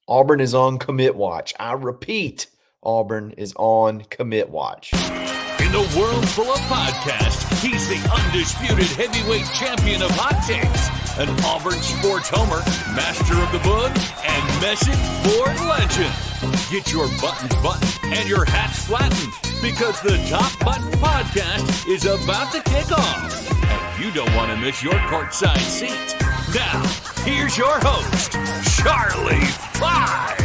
Auburn is on commit watch. I repeat, Auburn is on commit watch. In a world full of podcasts, he's the undisputed heavyweight champion of hot takes, an Auburn sports homer, master of the book, and message board legend. Get your buttons buttoned and your hats flattened because the Top Button Podcast is about to kick off. And you don't want to miss your courtside seat. Now, here's your host, Charlie Five.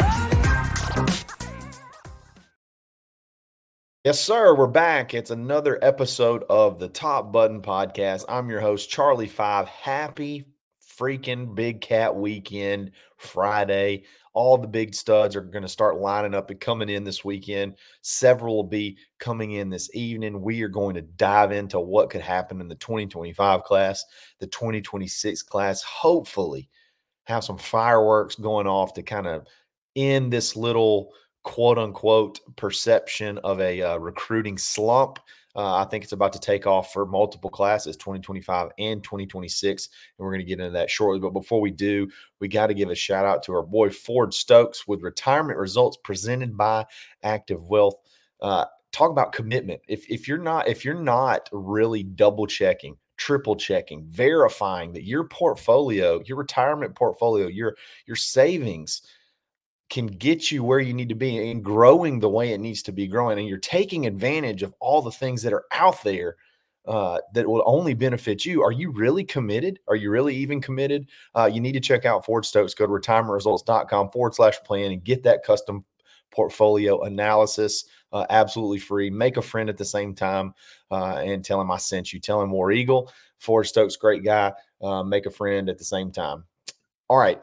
Yes, sir. We're back. It's another episode of the Top Button Podcast. I'm your host, Charlie Five. Happy freaking Big Cat weekend, Friday. All the big studs are going to start lining up and coming in this weekend. Several will be coming in this evening. We are going to dive into what could happen in the 2025 class, the 2026 class. Hopefully have some fireworks going off to kind of end this little quote-unquote perception of a recruiting slump. I think it's about to take off for multiple classes, 2025 and 2026, and we're going to get into that shortly. But before we do, we got to give a shout-out to our boy Ford Stokes with retirement results presented by Active Wealth. Talk about commitment. If you're not really double-checking, triple-checking, verifying that your portfolio, your retirement portfolio, your savings can get you where you need to be and growing the way it needs to be growing, and you're taking advantage of all the things that are out there that will only benefit you. Are you really committed? Are you really even committed? You need to check out Ford Stokes. Go to retirementresults.com/plan and get that custom portfolio analysis absolutely free. Make a friend at the same time and tell him I sent you. Tell him War Eagle. Ford Stokes, great guy. Make a friend at the same time. All right,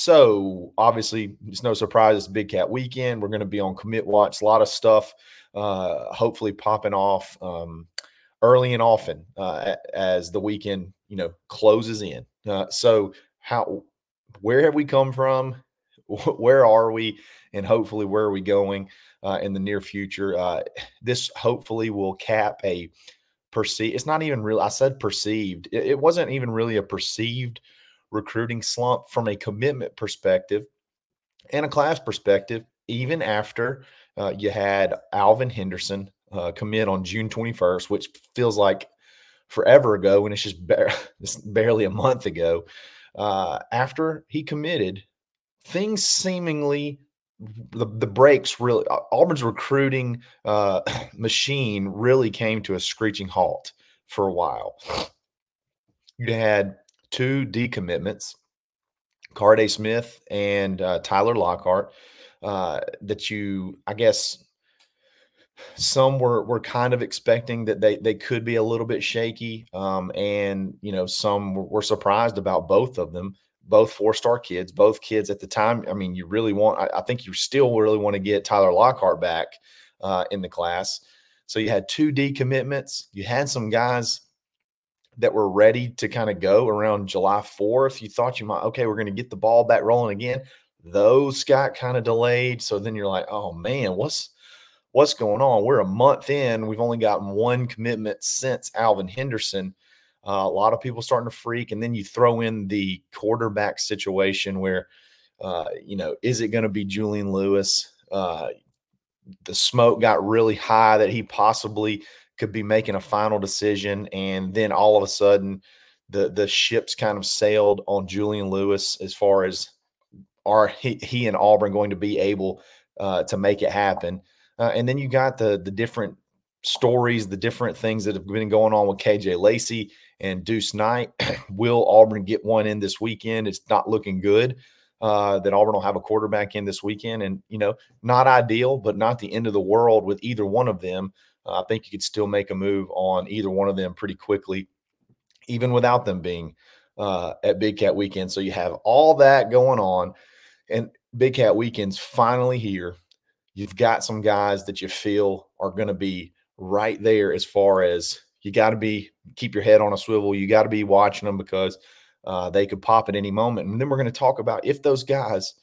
so obviously it's no surprise it's Big Cat weekend. We're going to be on commit watch. A lot of stuff hopefully popping off early and often as the weekend closes in. So where have we come from? Where are we? And hopefully where are we going in the near future? This hopefully will cap a perceived. It's not even real. I said perceived. It wasn't even really a perceived recruiting slump from a commitment perspective and a class perspective, even after you had Alvin Henderson commit on June 21st, which feels like forever ago when it's just barely a month ago. After he committed, things seemingly the brakes really, Auburn's recruiting machine really came to a screeching halt for a while. You had two decommitments, Carday Smith and Tyler Lockhart, that I guess some were kind of expecting that they could be a little bit shaky. And, some were surprised about both of them, both four-star kids, both kids at the time. I mean, I think you still really want to get Tyler Lockhart back in the class. So you had two decommitments. You had some guys that were ready to kind of go around July 4th. You thought we're going to get the ball back rolling again. Those got kind of delayed. So then you're like, oh man, what's going on? We're a month in. We've only gotten one commitment since Alvin Henderson. A lot of people starting to freak. And then you throw in the quarterback situation where, is it going to be Julian Lewis? The smoke got really high that he possibly could be making a final decision, and then all of a sudden the ships kind of sailed on Julian Lewis as far as he and Auburn going to be able to make it happen. And then you got the different stories, the different things that have been going on with KJ Lacey and Deuce Knight. Will Auburn get one in this weekend? It's not looking good that Auburn will have a quarterback in this weekend, and not ideal, but not the end of the world with either one of them. I think you could still make a move on either one of them pretty quickly, even without them being at Big Cat Weekend. So you have all that going on, and Big Cat Weekend's finally here. You've got some guys that you feel are going to be right there as far as you got to keep your head on a swivel. You got to be watching them because they could pop at any moment. And then we're going to talk about if those guys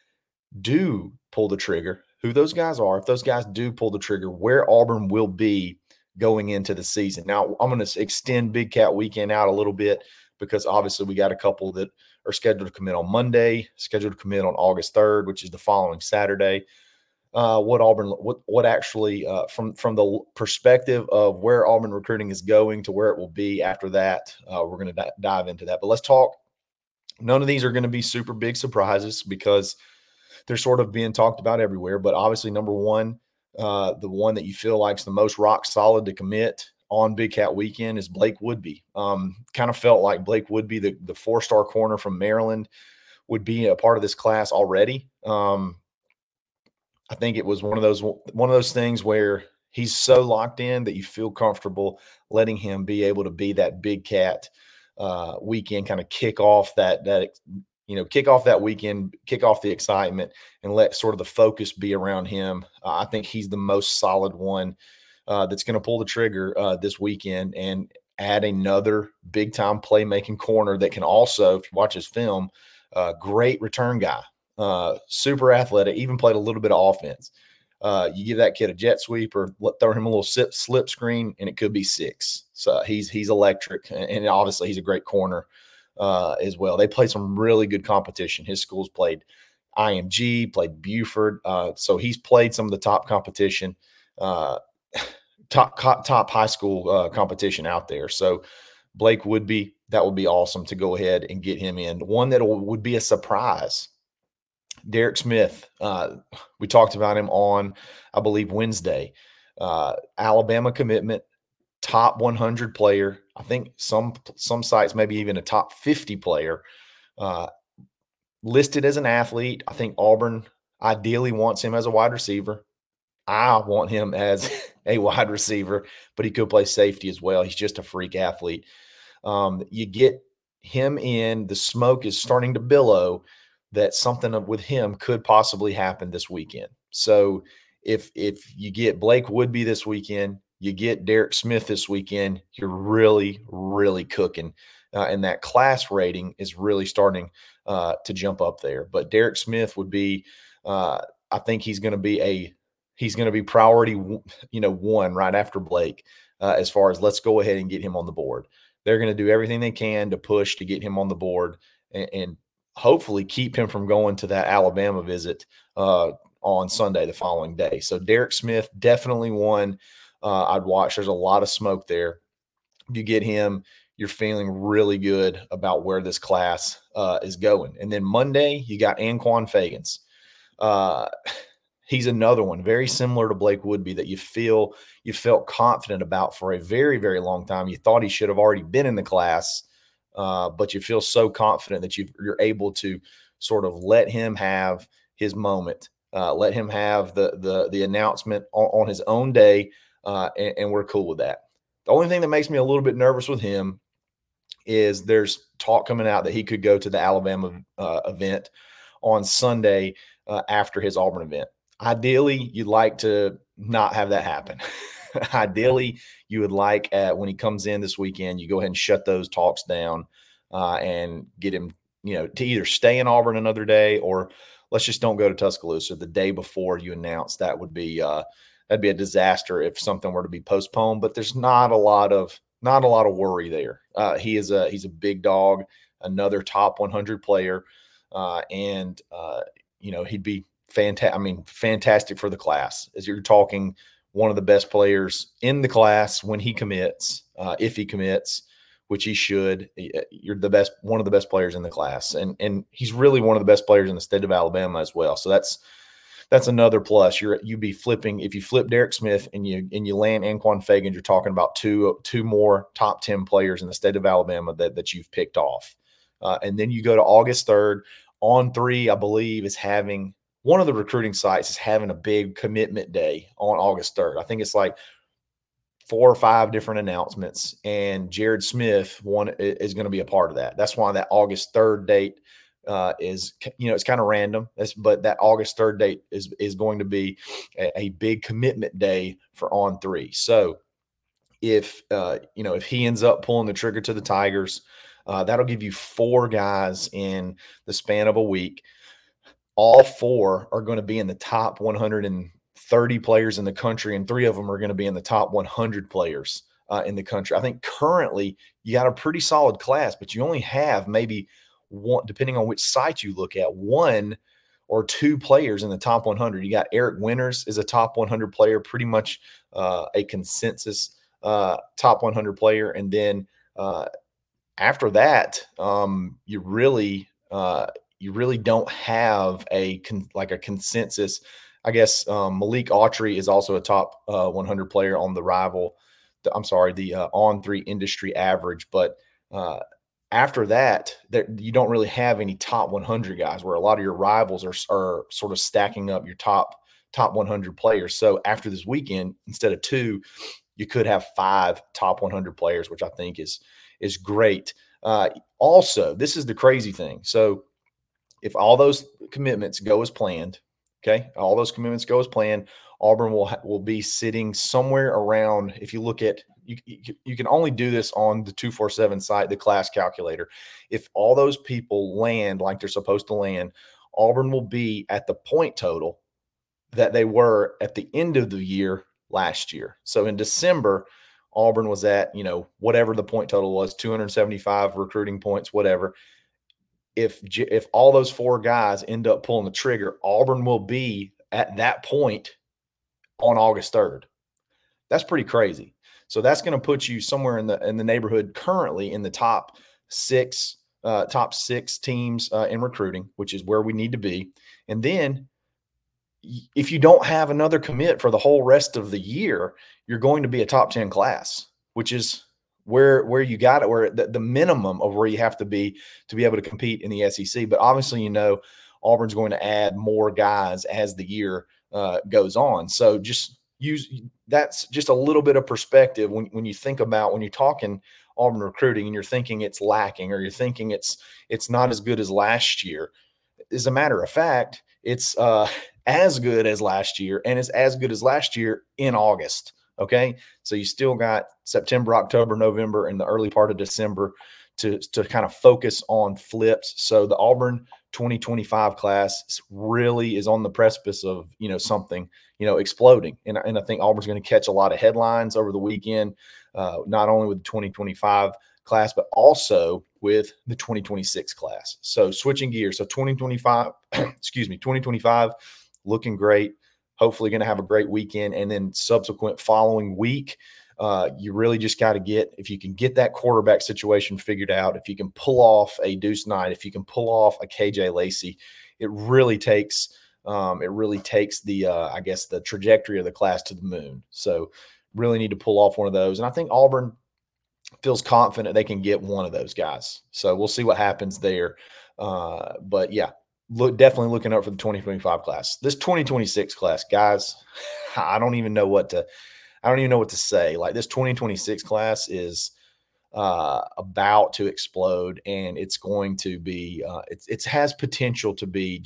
do pull the trigger, who those guys are. If those guys do pull the trigger, where Auburn will be going into the season. Now, I'm going to extend Big Cat Weekend out a little bit because obviously we got a couple that are scheduled to commit on Monday, scheduled to commit on August 3rd, which is the following Saturday. What actually, from the perspective of where Auburn recruiting is going to where it will be after that, we're going to dive into that. But let's talk. None of these are going to be super big surprises because they're sort of being talked about everywhere. But obviously, number one, the one that you feel like is the most rock solid to commit on Big Cat Weekend is Blake Woodby. Kind of felt like Blake Woodby, the 4-star corner from Maryland, would be a part of this class already. I think it was one of those things where he's so locked in that you feel comfortable letting him be able to be that Big Cat weekend, kind of kick off that weekend, kick off the excitement, and let sort of the focus be around him. I think he's the most solid one that's going to pull the trigger this weekend and add another big time playmaking corner that can also, if you watch his film, great return guy. Super athletic, even played a little bit of offense. You give that kid a jet sweep or throw him a little slip screen, and it could be 6. So he's electric, and obviously he's a great corner as well. They played some really good competition. His school's played IMG, played Buford, so he's played some of the top competition, top high school competition out there. So Blake Woodby, that would be awesome to go ahead and get him in. One that would be a surprise. Derek Smith, we talked about him on, I believe, Wednesday. Alabama commitment, top 100 player. I think some sites maybe even a top 50 player. Listed as an athlete. I think Auburn ideally wants him as a wide receiver. I want him as a wide receiver, but he could play safety as well. He's just a freak athlete. You get him in, the smoke is starting to billow that something with him could possibly happen this weekend. So if you get Blake Woodby this weekend, you get Derek Smith this weekend, you're really, really cooking. And that class rating is really starting to jump up there. But Derek Smith would be, I think he's going to be priority, one right after Blake, as far as let's go ahead and get him on the board. They're going to do everything they can to push to get him on the board and hopefully keep him from going to that Alabama visit on Sunday, the following day. So Derek Smith, definitely one I'd watch. There's a lot of smoke there. If you get him, you're feeling really good about where this class is going. And then Monday, you got Anquan Fagans. He's another one, very similar to Blake Woodby, that you felt confident about for a very, very long time. You thought he should have already been in the class, but you feel so confident that you're able to sort of let him have his moment, let him have the announcement on his own day, and we're cool with that. The only thing that makes me a little bit nervous with him is there's talk coming out that he could go to the Alabama event on Sunday after his Auburn event. Ideally, you'd like to not have that happen. Ideally, you would like when he comes in this weekend, you go ahead and shut those talks down and get him, to either stay in Auburn another day, or let's just don't go to Tuscaloosa the day before you announce. That would be that'd be a disaster if something were to be postponed. But there's not a lot of worry there. He's a big dog, another top 100 player, and he'd be fantastic for the class. As you're talking, one of the best players in the class when he commits, if he commits, which he should. You're one of the best players in the class, and he's really one of the best players in the state of Alabama as well. So that's another plus. You'd be flipping if you flip Derek Smith and you land Anquan Fagans. You're talking about two more top 10 players in the state of Alabama that you've picked off, and then you go to August 3rd. On3, I believe, is having one of the recruiting sites is having a big commitment day on August 3rd. I think it's like 4 or 5 different announcements, and Jared Smith is going to be a part of that. That's why that August 3rd date is, it's kind of random, but that August 3rd date is going to be a big commitment day for On3. So if he ends up pulling the trigger to the Tigers, that'll give you 4 guys in the span of a week. All 4 are going to be in the top 130 players in the country, and 3 of them are going to be in the top 100 players in the country. I think currently you got a pretty solid class, but you only have maybe one, depending on which site you look at, one or two players in the top 100. You got Eric Winters is a top 100 player, pretty much a consensus top 100 player. And then after that, you really don't have a consensus. I guess Malik Autry is also a top 100 player on the the On3 industry average. But after that, you don't really have any top 100 guys, where a lot of your rivals are sort of stacking up your top 100 players. So after this weekend, instead of 2, you could have 5 top 100 players, which I think is great. Also, this is the crazy thing. So if all those commitments go as planned, Auburn will be sitting somewhere around, if you look at, you can only do this on the 247 site, the class calculator. If all those people land like they're supposed to land, Auburn will be at the point total that they were at the end of the year last year. So in December, Auburn was at, whatever the point total was, 275 recruiting points, whatever. If all those 4 guys end up pulling the trigger, Auburn will be at that point on August 3rd. That's pretty crazy. So that's going to put you somewhere in the neighborhood currently in the top 6 teams in recruiting, which is where we need to be. And then if you don't have another commit for the whole rest of the year, you're going to be a top 10 class, which is where you got it, where the minimum of where you have to be able to compete in the SEC. But obviously, Auburn's going to add more guys as the year goes on. So that's just a little bit of perspective when you think about, when you're talking Auburn recruiting and you're thinking it's lacking, or you're thinking it's not as good as last year. As a matter of fact, it's as good as last year, and it's as good as last year in August. Okay. So you still got September, October, November, and the early part of December to kind of focus on flips. So the Auburn 2025 class really is on the precipice of, something, exploding. And I think Auburn's going to catch a lot of headlines over the weekend, not only with the 2025 class, but also with the 2026 class. So switching gears. So 2025, looking great. Hopefully going to have a great weekend. And then subsequent following week, you really just got to if you can get that quarterback situation figured out, if you can pull off a Deuce Knight, if you can pull off a KJ Lacey, it really takes the trajectory of the class to the moon. So really need to pull off one of those. And I think Auburn feels confident they can get one of those guys. So we'll see what happens there. But yeah, definitely looking up for the 2025 class. This 2026 class, guys, I don't even know what to say. Like, this 2026 class is about to explode, and it's going to be it has potential to be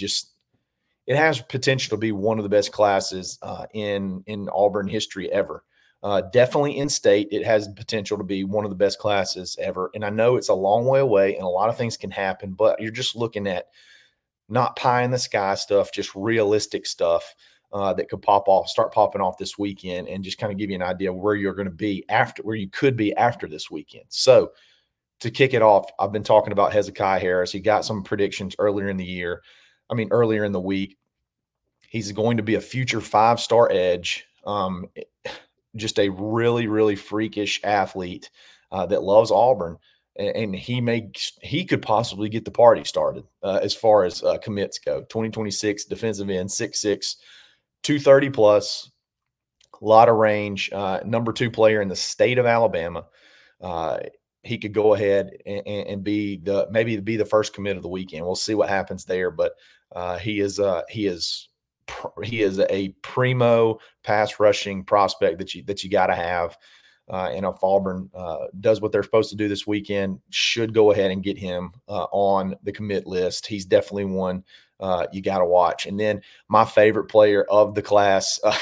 one of the best classes in Auburn history ever. Definitely in state, it has potential to be one of the best classes ever. And I know it's a long way away and a lot of things can happen, but you're just looking at not pie in the sky stuff, just realistic stuff that could start popping off this weekend, and just kind of give you an idea of where you're going to be where you could be after this weekend. So to kick it off, I've been talking about Hezekiah Harris. He got some predictions earlier in the week. He's going to be a future 5-star edge. Just a really, really freakish athlete that loves Auburn. And he could possibly get the party started as far as commits go. 2026 defensive end, 6'6", 230 plus, a lot of range, number 2 player in the state of Alabama. He could go ahead and be the first commit of the weekend. We'll see what happens there, but he is a primo pass rushing prospect that you got to have. And if Auburn does what they're supposed to do this weekend, should go ahead and get him on the commit list. He's definitely one you got to watch. And then my favorite player of the class in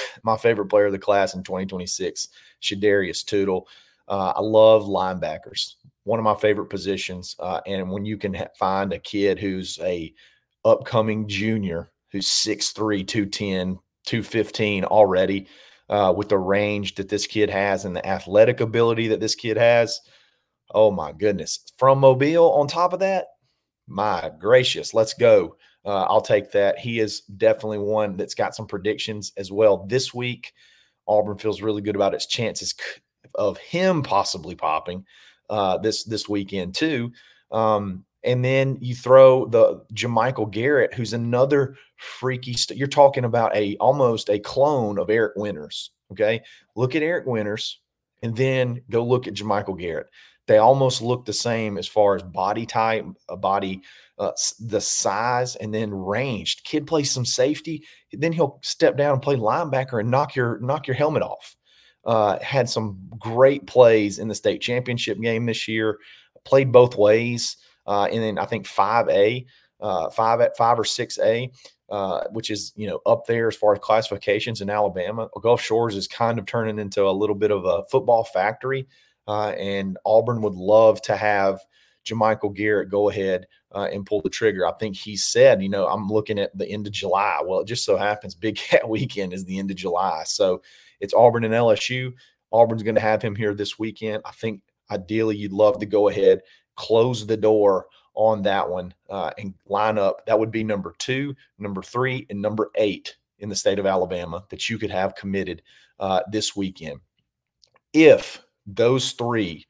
2026, Shadarius Tootle. I love linebackers, one of my favorite positions. And when you can find a kid who's a upcoming junior, who's 6'3", 210, 215 already, with the range that this kid has and the athletic ability that this kid has. Oh my goodness. From Mobile on top of that, My gracious, let's go. I'll take that. He is definitely one that's got some predictions as well this week. Auburn feels really good about its chances of him possibly popping this weekend too. And then you throw the JaMychal Garrett, who's another freaky. You're talking about almost a clone of Eric Winters. Okay, look at Eric Winters, and then go look at JaMychal Garrett. They almost look the same as far as body type, the size, and then ranged. Kid plays some safety, then he'll step down and play linebacker and knock your helmet off. Had some great plays in the state championship game this year. Played both ways, and then I think 5A, 5 or 6A, which is up there as far as classifications in Alabama. Gulf Shores is kind of turning into a little bit of a football factory, and Auburn would love to have JaMychal Garrett go ahead and pull the trigger. I think he said, I'm looking at the end of July. Well, it just so happens Big Cat Weekend is the end of July. So it's Auburn and LSU. Auburn's going to have him here this weekend. I think ideally you'd love to go ahead, close the door on that one, and line up. That would be number 2, number 3, and number 8 in the state of Alabama that you could have committed this weekend. If those three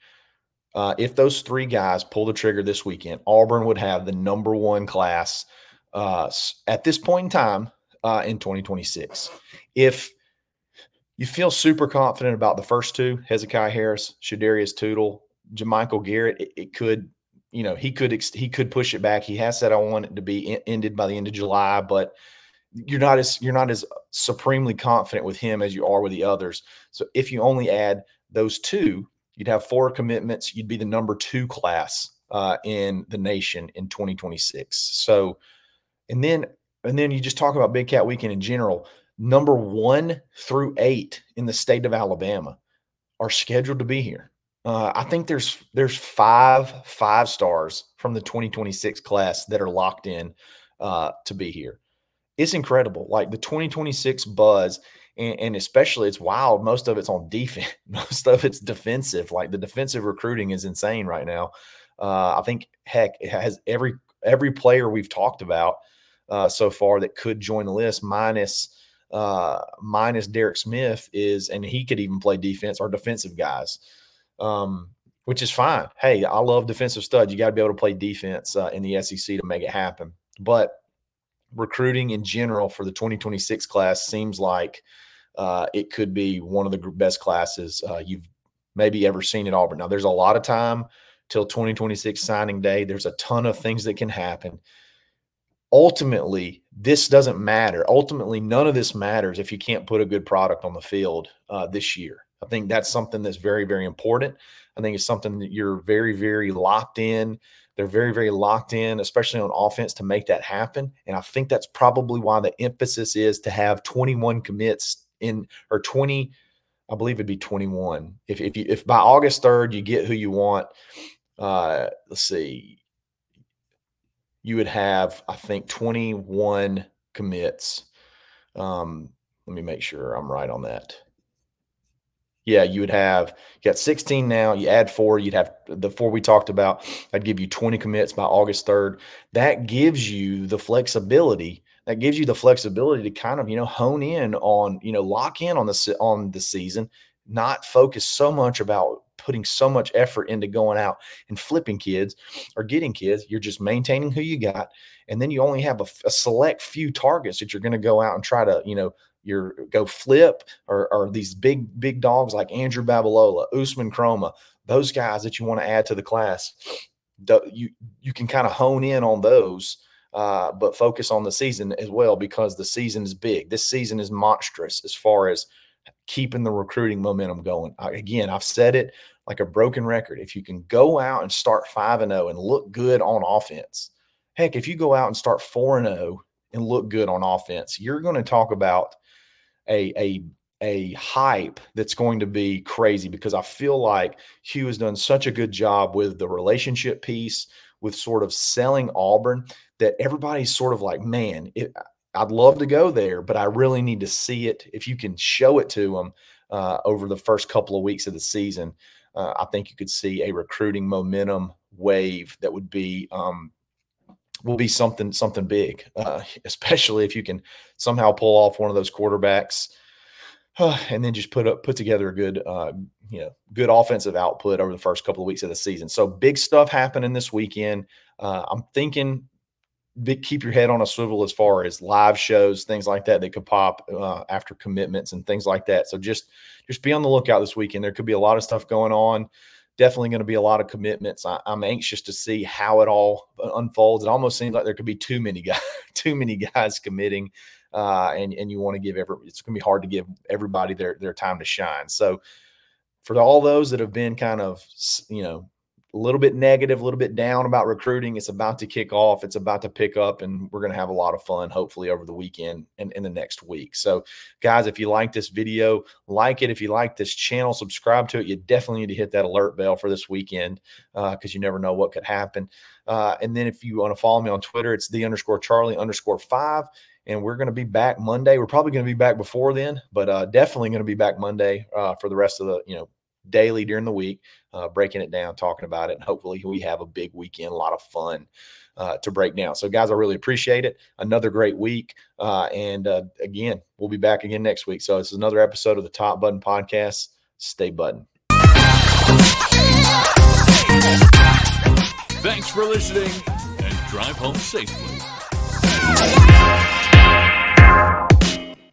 guys pull the trigger this weekend, Auburn would have the number 1 class at this point in time in 2026. If you feel super confident about the first 2, Hezekiah Harris, Shadarius Tootle, JaMychal Garrett, it could, he could push it back. He has said, I want it to be ended by the end of July, but you're not as supremely confident with him as you are with the others. So if you only add those 2, you'd have 4 commitments. You'd be the number 2 class in the nation in 2026. So, and then you just talk about Big Cat Weekend in general. Number 1 through 8 in the state of Alabama are scheduled to be here. I think there's 5 stars from the 2026 class that are locked in to be here. It's incredible. Like the 2026 buzz, and especially it's wild. Most of it's on defense. Most of it's defensive. Like the defensive recruiting is insane right now. I think, heck, it has every player we've talked about so far that could join the list, minus Derek Smith and he could even play defense, or defensive guys, which is fine. Hey, I love defensive studs. You got to be able to play defense in the SEC to make it happen. But recruiting in general for the 2026 class seems like it could be one of the best classes you've maybe ever seen at Auburn. Now, there's a lot of time till 2026 signing day. There's a ton of things that can happen. Ultimately, this doesn't matter. Ultimately, none of this matters if you can't put a good product on the field this year. I think that's something that's very, very important. I think it's something that you're very, very locked in. They're very, very locked in, especially on offense, to make that happen. And I think that's probably why the emphasis is to have 21 commits or 20. I believe it'd be 21. If by August 3rd you get who you want, let's see, you would have, I think, 21 commits. Let me make sure I'm right on that. Yeah, you got 16 now. You add 4, you'd have the 4 we talked about. I'd give you 20 commits by August 3rd. That gives you the flexibility. That gives you the flexibility to kind of, hone in on, lock in on the season, not focus so much about putting so much effort into going out and flipping kids or getting kids. You're just maintaining who you got. And then you only have a select few targets that you're going to go out and try to, go flip, or these big dogs like Andrew Babalola, Usman Chroma, those guys that you want to add to the class. You can kind of hone in on those, but focus on the season as well, because the season is big. This season is monstrous as far as keeping the recruiting momentum going. Again, I've said it like a broken record. If you can go out and start 5-0 and look good on offense, heck, if you go out and start 4-0 and look good on offense, you're going to talk about a hype that's going to be crazy, because I feel like Hugh has done such a good job with the relationship piece, with sort of selling Auburn, that everybody's sort of like, man, I'd love to go there, but I really need to see it. If you can show it to them over the first couple of weeks of the season, I think you could see a recruiting momentum wave that would be will be something big, especially if you can somehow pull off one of those quarterbacks and then just put together a good good offensive output over the first couple of weeks of the season. So big stuff happening this weekend. I'm thinking keep your head on a swivel as far as live shows, things like that could pop after commitments and things like that. So just be on the lookout this weekend. There could be a lot of stuff going on. Definitely going to be a lot of commitments. I'm anxious to see how it all unfolds. It almost seems like there could be too many guys committing, and you want to give it's going to be hard to give everybody their time to shine. So for all those that have been kind of, a little bit negative, a little bit down about recruiting, it's about to kick off. It's about to pick up, and we're going to have a lot of fun, hopefully, over the weekend and in the next week. So, guys, if you like this video, like it. If you like this channel, subscribe to it. You definitely need to hit that alert bell for this weekend because you never know what could happen. And then if you want to follow me on Twitter, it's _Charlie_5. And we're going to be back Monday. We're probably going to be back before then, but definitely going to be back Monday for the rest of the, daily during the week, breaking it down, talking about it. And hopefully we have a big weekend, a lot of fun to break down. So guys, I really appreciate it. Another great week. And again, we'll be back again next week. So this is another episode of the Top Button Podcast. Stay button. Thanks for listening and drive home safely.